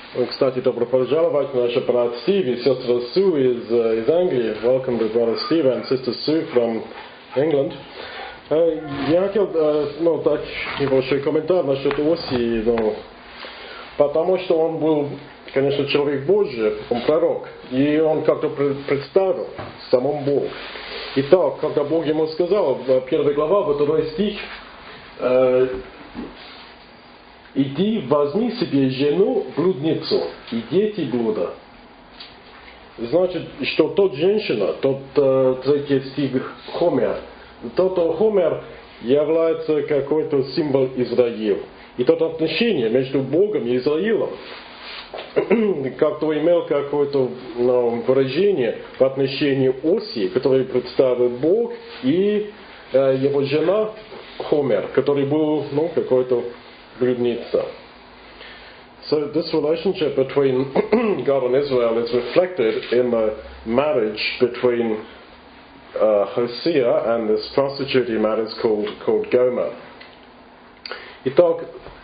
Кстати, добро пожаловать, наши брат Стив и сестра Су из Англии. Welcome to brother Steve and sister Sue from England. Я хотел дать небольшой комментарий насчет Осии, потому что он был, конечно, человек Божий, он пророк, и он как-то представил самому Богу. Итак, когда Бог ему сказал, 1 глава, 2 стих, «Иди, возьми себе жену, блудницу, и дети блуда». Значит, что тот женщина, тот третий стих Хомер, тот Хомер является какой-то символ Израиля. И то отношение между Богом и Израилем как-то имел какое-то выражение в отношении Осии, который представил Бог, и его жена Хомер, который был какой-то блудница. So this relationship between God and Israel is reflected in the marriage between Hosea and this prostitute he marries called Gomer. Итак,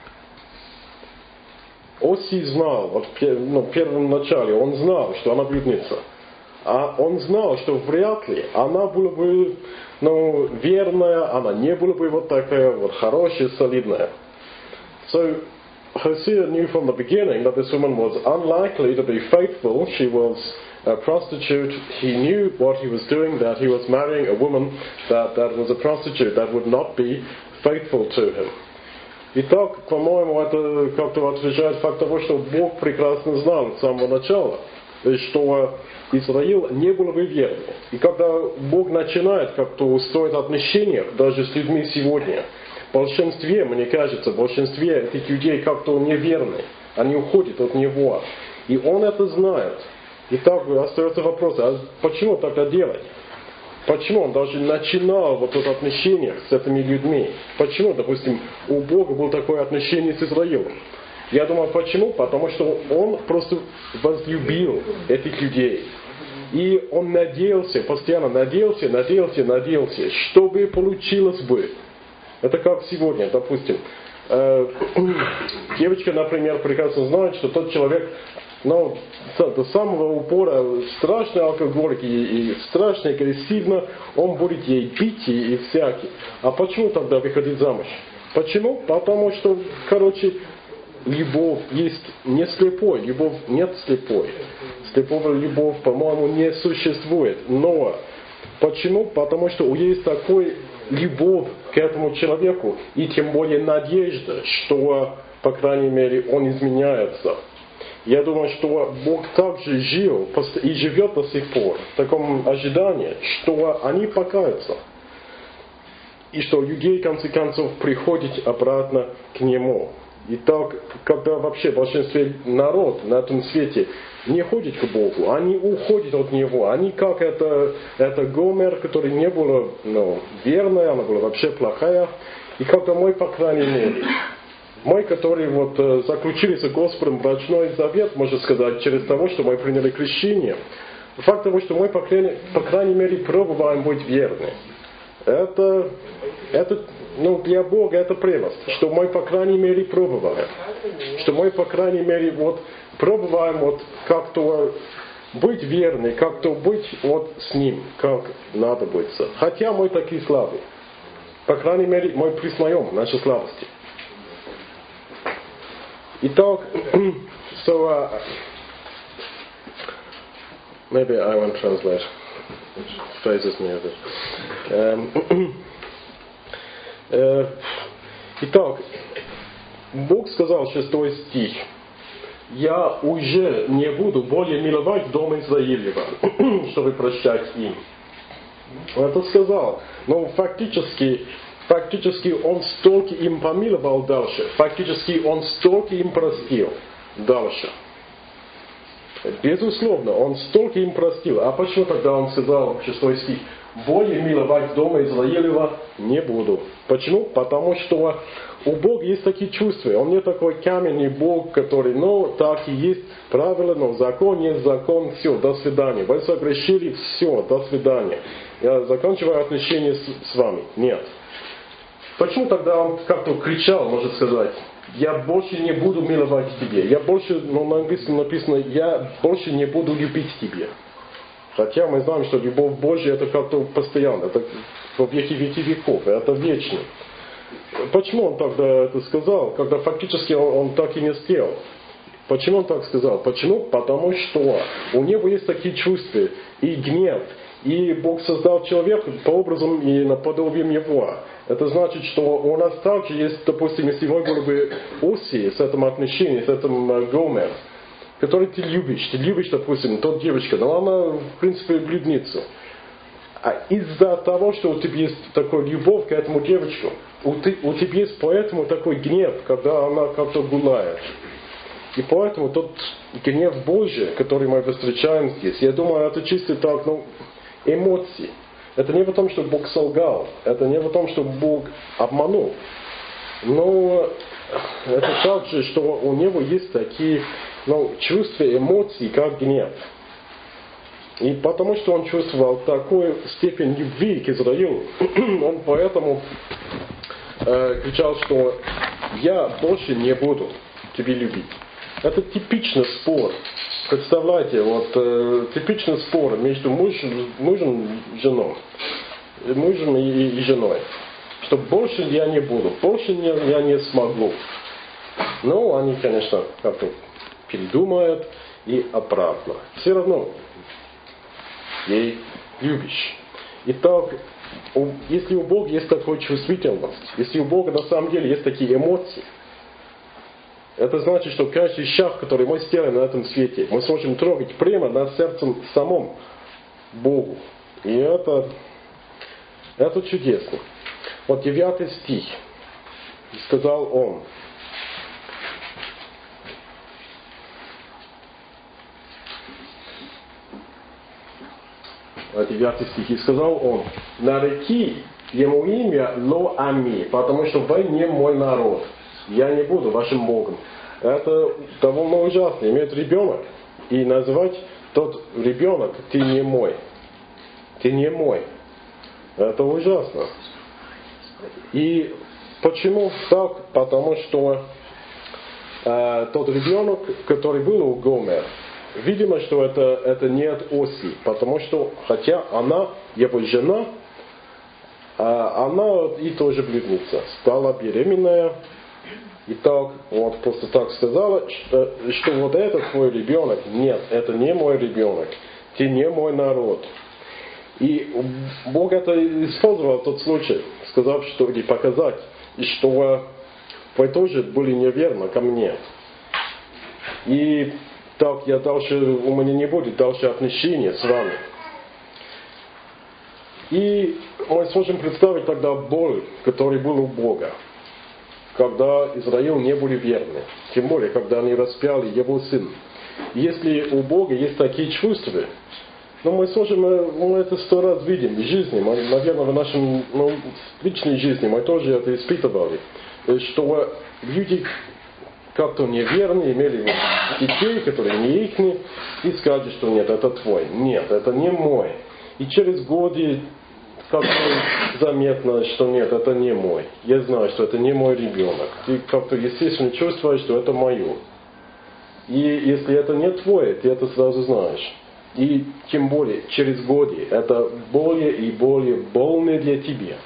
Осий знал, в первом начале, он знал, что она блудница. А он знал, что вряд ли она была бы верная, она не была бы вот такая вот хорошая, солидная. So Hosea knew from the beginning that this woman was unlikely to be faithful. She was a prostitute. He knew what he was doing, that he was marrying a woman that was a prostitute, that would not be faithful to him. Итак, по-моему, это как-то отражает факт того, что Бог прекрасно знал с самого начала, что Израиль не был бы верным. И когда Бог начинает как-то устроить отношения даже с людьми сегодня, в большинстве, мне кажется, в большинстве этих людей как-то неверны. Они уходят от Него. И Он это знает. И так остается вопрос, а почему тогда делать? Почему он даже начинал вот это отношение с этими людьми? Почему, допустим, у Бога было такое отношение с Израилем? Я думаю, почему? Потому что Он просто возлюбил этих людей. И Он надеялся, постоянно надеялся, чтобы получилось бы. Это как сегодня, допустим. Девочка, например, прекрасно знает, что тот человек, до самого упора страшный алкоголик и страшно агрессивно, он будет ей бить и всякий. А почему тогда выходить замуж? Почему? Потому что, любовь есть не слепой, любовь нет слепой. Слепого любовь, по-моему, не существует. Но почему? Потому что есть такой любовь к этому человеку, и тем более надежда, что, по крайней мере, он изменяется. Я думаю, что Бог также жил и живет до сих пор в таком ожидании, что они покаются. И что людей, в конце концов, приходят обратно к Нему. И так, когда вообще в большинстве народ на этом свете не ходит к Богу, они уходят от Него. Они как это Гомер, который не была верная, она была вообще плохая. И как-то мы, по крайней мере, мы, которые заключили с Господом брачной завет, можно сказать, через того, что мы приняли крещение, факт того, что мы, по крайней мере, пробуем быть верны. Это для Бога это прелесть, что мы, по крайней мере, пробуем. Что мы, по крайней мере, пробуем как-то быть верны, как-то быть с Ним, как надо быть. Хотя мы такие слабые. По крайней мере, мы признаем наши слабости. Итак, so maybe I won't translate. It phases me a bit. Итак, Бог сказал, 6 стих, «Я уже не буду более миловать дом Израилева, чтобы прощать им». Он это сказал. Но фактически Он столько им помиловал дальше. Фактически Он столько им простил дальше. Безусловно, Он столько им простил. А почему тогда Он сказал, 6 стих, «Более миловать дома Израилева не буду». Почему? Потому что у Бога есть такие чувства. Он не такой каменный Бог, который, так и есть правила, но закон есть закон, все, до свидания. Вы согрешили, все, до свидания. Я заканчиваю отношения с вами. Нет. Почему тогда он как-то кричал, можно сказать, я больше не буду миловать тебе. Я больше, на английском написано, я больше не буду любить тебе. Хотя мы знаем, что любовь Божья это как-то постоянно, это во веки веков, это вечно. Почему он тогда это сказал, когда фактически он так и не сделал? Почему он так сказал? Почему? Потому что у него есть такие чувства и гнев. И Бог создал человека по образу и наподобием его. Это значит, что у нас также есть, допустим, если мы были бы Оси с этим отношением, с этим Гомер, который ты любишь, допустим, тот девочка, но она, в принципе, блудница. А из-за того, что у тебя есть такая любовь к этому девочку, у тебя есть поэтому такой гнев, когда она как-то гуляет. И поэтому тот гнев Божий, который мы встречаем здесь, я думаю, это чисто так, эмоции. Это не потому, что Бог солгал, это не потому, что Бог обманул. Но это также, что у него есть такие чувства, эмоции, как гнев. И потому что он чувствовал такую степень любви к Израилю, он поэтому кричал, что я больше не буду тебя любить. Это типичный спор. Представляете, типичный спор между мужем и женой. Мужем и женой. Что больше я не буду, больше я не смогу. Но они, конечно, как-то передумают и обратно. Все равно ей любишь. Итак, если у Бога есть такая чувствительность, если у Бога на самом деле есть такие эмоции, это значит, что каждый шаг, который мы сделаем на этом свете, мы сможем трогать прямо над сердцем самому Богу. И это чудесно. 9 стих. И сказал он. 9 стих. И сказал он, нареки ему имя Ло-Ами, потому что вы не мой народ. Я не буду вашим Богом. Это довольно ужасно. Иметь ребенок и назвать тот ребенок, ты не мой. Ты не мой. Это ужасно. И почему так? Потому что тот ребенок, который был у Гомер, видимо, что это не от Оси. Потому что, хотя она, его жена, она и тоже блудница, стала беременная. И так, просто так сказала, что это твой ребенок. Нет, это не мой ребенок. Ты не мой народ. И Бог это использовал тот случай, сказав, что или показать, что вы тоже были неверны ко мне. И так у меня не будет дальше отношения с вами. И мы сможем представить тогда боль, которая была у Бога, когда Израиль не были верны. Тем более, когда они распяли его сына. Если у Бога есть такие чувства, мы сможем, это 100 раз видим в жизни. Наверное, в нашей личной жизни мы тоже это испытывали. Что люди как-то неверны, имели детей, которые не их, и скажут, что нет, это твой. Нет, это не мой. И через годы как-то заметно, что нет, это не мой. Я знаю, что это не мой ребенок. Ты как-то естественно чувствуешь, что это мое. И если это не твое, ты это сразу знаешь. И тем более, через годы, это более и более больно для тебя,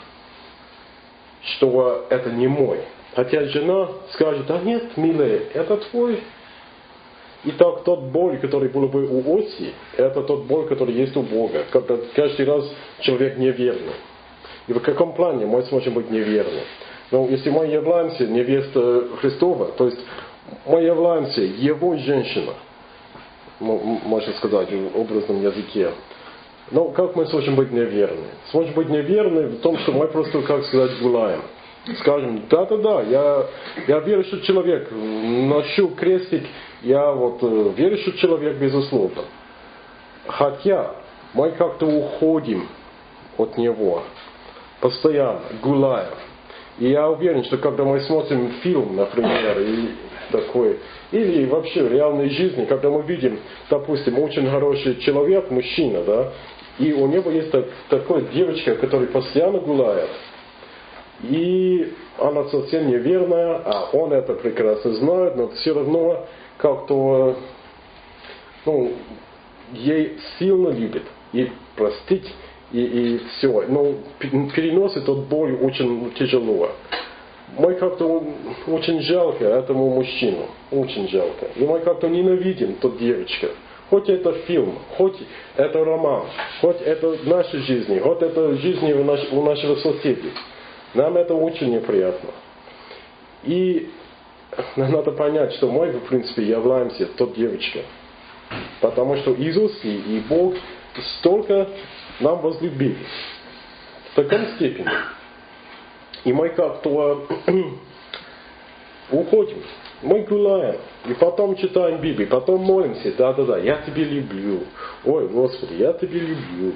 что это не мой. Хотя жена скажет, а нет, милая, это твой. Итак, тот боль, который был бы у Оси, это тот боль, который есть у Бога. Когда каждый раз человек неверный. И в каком плане мы сможем быть неверны? Если мы являемся невестой Христова, то есть мы являемся его женщиной, можно сказать, в образном языке. Но как мы сможем быть неверны? Сможем быть неверны в том, что мы просто, как сказать, гуляем. Скажем, да, я верю, что человек, ношу крестик, я верю, что человек безусловно. Хотя мы как-то уходим от него, постоянно, гуляем. И я уверен, что когда мы смотрим фильм, например, и такой, или вообще в реальной жизни, когда мы видим, допустим, очень хороший человек, мужчина, да, и у него есть такая девочка, которая постоянно гуляет, И она совсем неверная, а он это прекрасно знает, но все равно как-то ей сильно любит. И простить, и все. Но переносит эту боль очень тяжело. Мы как-то очень жалко этому мужчину. Очень жалко. И мы как-то ненавидим ту девочку. Хоть это фильм, хоть это роман, хоть это в нашей жизни, хоть это в жизни у нашего соседей. Нам это очень неприятно. И надо понять, что мы, в принципе, являемся той девочкой. Потому что Иисус и Бог столько нам возлюбили. В таком степени. И мы как-то уходим. Мы гуляем. И потом читаем Библию. Потом молимся. Да. Я тебя люблю. Ой, Господи, я тебя люблю.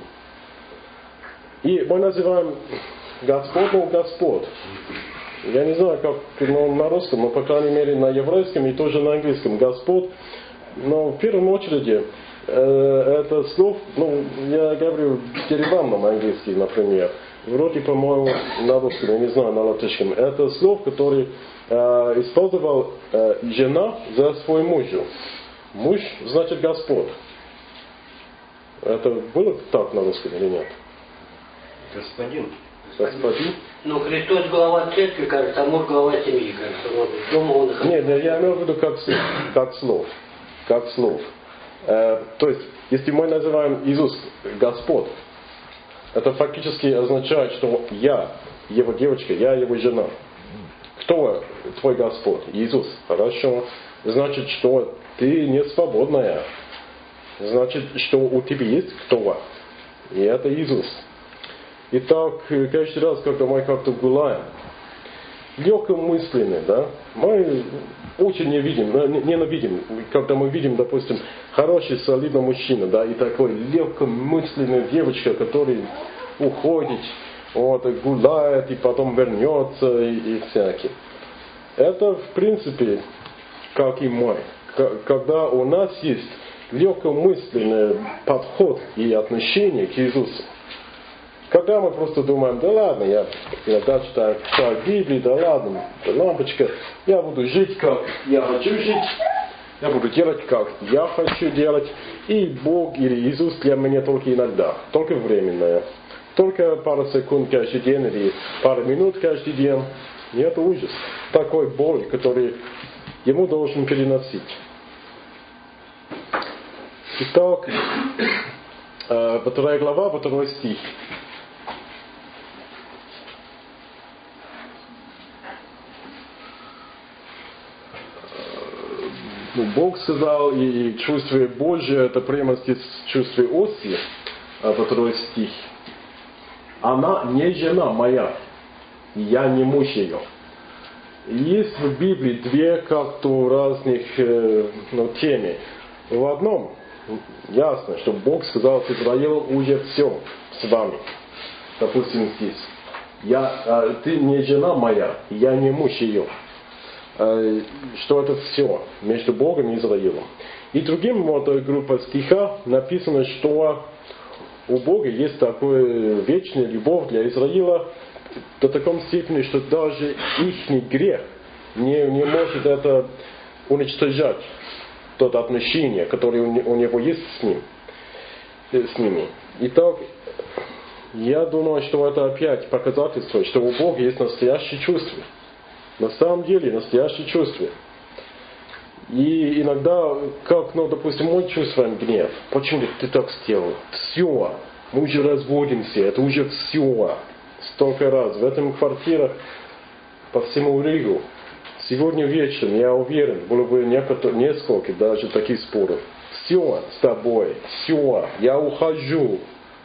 И мы называем Господь. Я не знаю, как на русском, но, по крайней мере, на еврейском и тоже на английском. Господь. Но в первую очередь, это слово, я говорю в деревянном английском, например. Вроде, по-моему, на русском, я не знаю, на латышском. Это слово, которое использовал жена за свой мужа. Муж значит Господь. Это было так на русском или нет? Господин. Христос глава церкви, кажется, а муж глава семьи, кажется. Дома он их... Нет, я имею в виду как слов. Как слов. То есть, если мы называем Иисус Господь, это фактически означает, что я его девочка, я его жена. Кто твой Господь? Иисус. Хорошо. Значит, что ты не свободная. Значит, что у тебя есть кто? И это Иисус. Итак, каждый раз, когда мы как-то гуляем, легкомысленные, да, мы очень ненавидим, когда мы видим, допустим, хороший, солидный мужчина, да, и такой легкомысленная девочка, которая уходит, гуляет, и потом вернется, и всякие. Это, в принципе, как и мы. Когда у нас есть легкомысленный подход и отношение к Иисусу, когда мы просто думаем, да ладно, я иногда читаю Библию, да ладно, лампочка, я буду жить, как я хочу жить, я буду делать, как я хочу делать, и Бог или Иисус для меня только иногда, только временное, только пару секунд каждый день или пару минут каждый день. И это ужас. Такой боль, который ему должен переносить. Итак, 2 глава, 2 стих. Бог сказал, и чувствие Божие, это прямо здесь чувствие Оси, 2 стих. Она не жена моя, я не муж ее. Есть в Библии две как-то разных темы. В одном ясно, что Бог сказал к Израилу уже все с вами. Допустим, здесь. Ты не жена моя, я не муж ее. Что это все между Богом и Израилем. И другим группа стиха написано, что у Бога есть такая вечная любовь для Израиля до такой степени, что даже их грех не может это уничтожать, то отношение, которое у него есть с ними. Итак, я думаю, что это опять показательство, что у Бога есть настоящее чувство. На самом деле, настоящее чувство. И иногда, допустим, мы чувствуем гнев. Почему ты так сделал? Все. Мы уже разводимся. Это уже все. Столько раз. В этом квартирах по всему Ригу. Сегодня вечером, я уверен, было бы несколько даже таких споров. Все с тобой. Все. Я ухожу.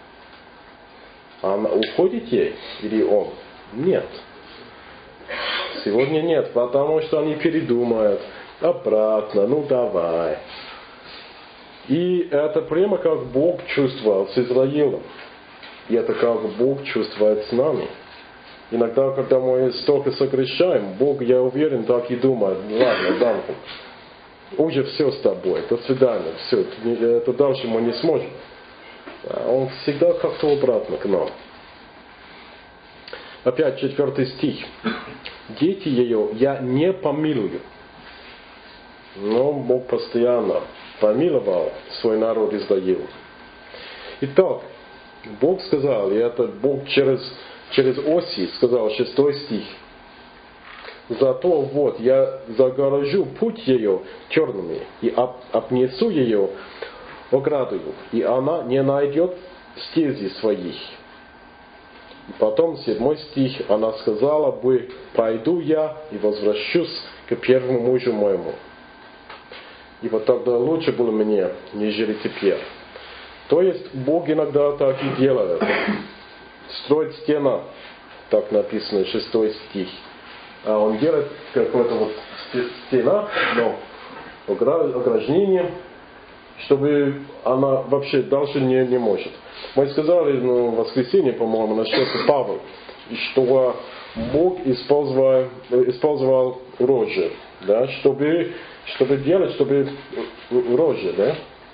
Она уходит ей? Или он? Нет. Сегодня нет, потому что они передумают. Обратно, давай. И это прямо как Бог чувствовал с Израилем. И это как Бог чувствует с нами. Иногда, когда мы столько согрешаем, Бог, я уверен, так и думает, ладно, Данку, уже все с тобой, до свидания, все, это дальше мы не сможем. Он всегда как-то обратно к нам. Опять 4 стих. Дети ее я не помилую. Но Бог постоянно помиловал свой народ Израиль. Итак, Бог сказал, и это Бог через Осии сказал, 6 стих. Зато вот я загорожу путь ее черными и обнесу ее оградою, и она не найдет стези своих. И потом 7 стих, она сказала бы, пойду я и возвращусь к первому мужу моему. И вот тогда лучше было мне, нежели теперь. То есть Бог иногда так и делает. Строит стена, так написано, 6 стих. А Он делает какое-то вот стена, но ограждение, чтобы она вообще дальше не может. Мы сказали в воскресенье, по-моему, насчет Павла, что Бог использовал рожи, да, чтобы рожи, да?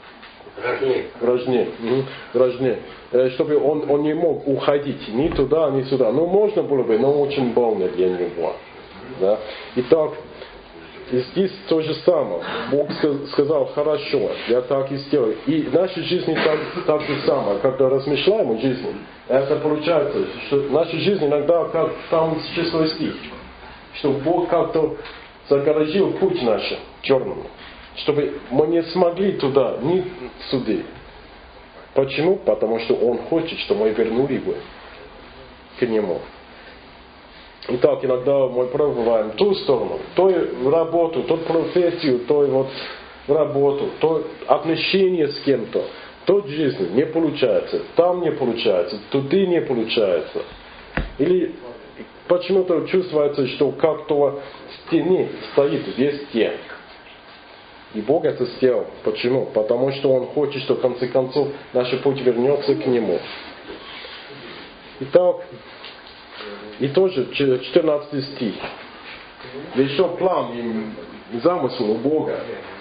Рожни. Чтобы он не мог уходить ни туда, ни сюда. Ну, можно было бы, но очень больно для него. Да? Итак, здесь то же самое. Бог сказал, хорошо, я так и сделаю. И в нашей жизни так же самое. Когда размышляем о жизни, это получается, что в нашей жизни иногда, как там 6 стих, что Бог как-то загородил путь наш черному, чтобы мы не смогли туда, ни сюда. Почему? Потому что Он хочет, чтобы мы вернули его к Нему. Итак, иногда мы пробуем ту сторону, то работу, то профессию, то вот работу, то отношения с кем-то, то жизнь не получается, там не получается, туда не получается. Или почему-то чувствуется, что как-то в стене стоит весь тень. И Бог это сделал. Почему? Потому что Он хочет, что в конце концов наш путь вернется к Нему. Итак, и тоже 14 стих. Еще план и замысел у Бога.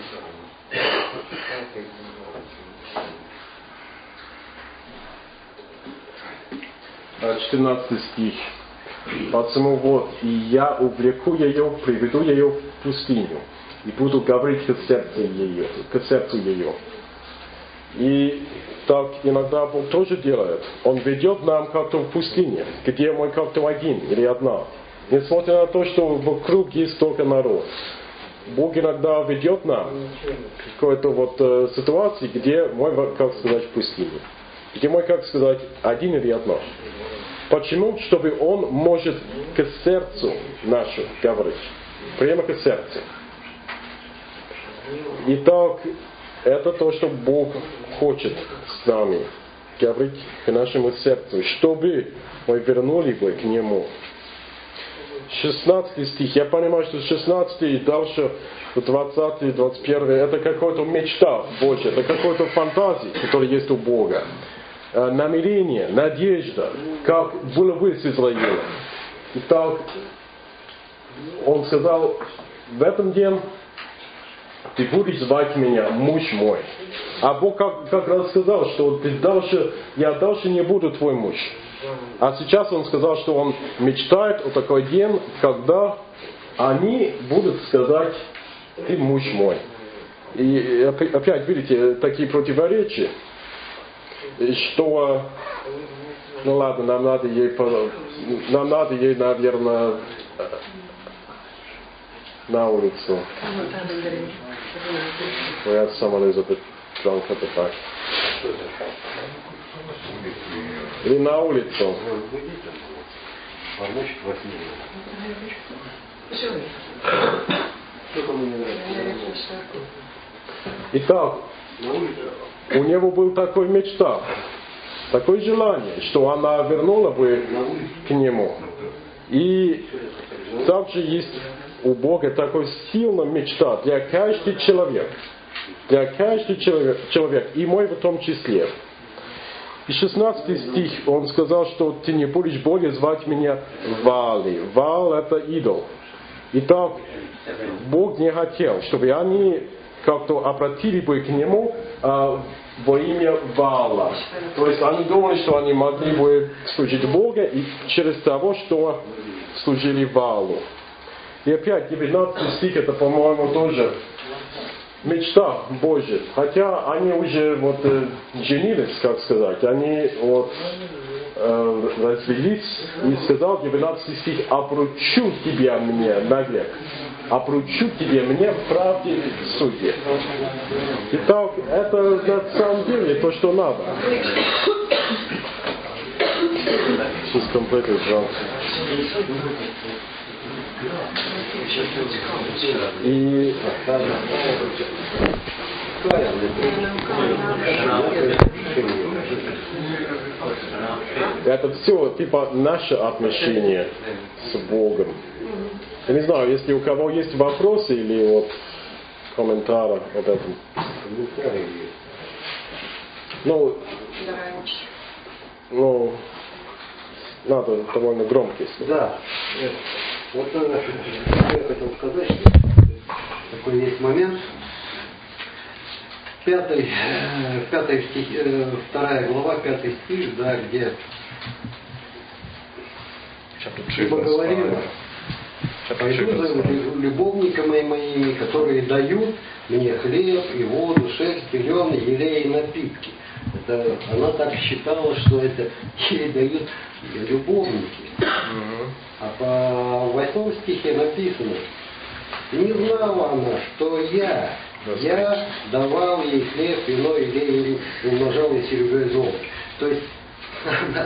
14 стих. Потому вот, и я увлеку ее, приведу ее в пустыню, и буду говорить к сердцу ее. И так иногда Бог тоже делает. Он ведет нам как-то в пустыне, где мы как-то один или одна. Несмотря на то, что вокруг есть только народ. Бог иногда ведет нам в какой-то вот ситуации, где мы, как сказать, в пустыне. Где мы, как сказать, один или одна. Почему? Чтобы Он может к сердцу нашему говорить. Прямо к сердцу. Итак, это то, что Бог хочет с нами говорить к нашему сердцу, чтобы мы вернули его к Нему. 16 стих. Я понимаю, что 16 и дальше 20, 21 это какая-то мечта Божья, это какая-то фантазия, которая есть у Бога. Намерение, надежда, как было бы с Израилем. Итак, Он сказал, в этом день ты будешь звать меня муж мой. А Бог как раз сказал, что я дальше не буду твой муж. А сейчас Он сказал, что Он мечтает о такой день, когда они будут сказать, ты муж мой. И опять, видите, такие противоречия, что, ну ладно, нам надо ей, наверное, на улицу. We have someone who's a bit drunk at the back. Или на улицу. Итак, у него был такой мечта, такое желание, что она вернула бы к нему. И также есть у Бога такой сильная мечта для каждого человека. Для каждого человека, и мой в том числе. И 16 стих, он сказал, что ты не будешь более звать меня Вали. Вал это идол. Итак, Бог не хотел, чтобы они как-то обратили бы к Нему во имя Ваала. То есть они думали, что они могли бы служить Бога и через того, что служили Ваалу. И опять 19 стих, это, по-моему, тоже мечта Божья. Хотя они уже женились, как сказать, они развелись, и сказал 19 стих: «Обручу тебя мне навек, обручу тебе мне в правде в суде». Итак, это на самом деле то, что надо. She's completely drunk. И это все типа наше отношение с Богом. Я не знаю, если у кого есть вопросы или комментарии об этом. Надо довольно громко. Да. Вот я хотел сказать, что такой есть момент. 2 глава, 5 стих, да, где поговорим, пойду за любовниками моими, которые дают мне хлеб и воду, шерсть, пелен, елей и напитки. Это, она так считала, что это ей дают любовники. А по 8 стихе написано: не знала она, что я давал ей хлеб, вино, елей, и умножал ей серебро и золото. То есть она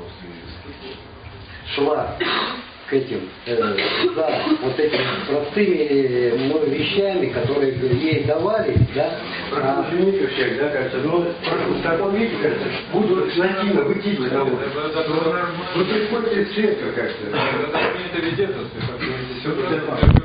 шла к этим, за вот этими простыми вещами, которые ей давали, да. Учеников всех, да, кажется, в таком виде, кажется, буду насильно вытягивать на воду. Вы приходите в церковь, кажется.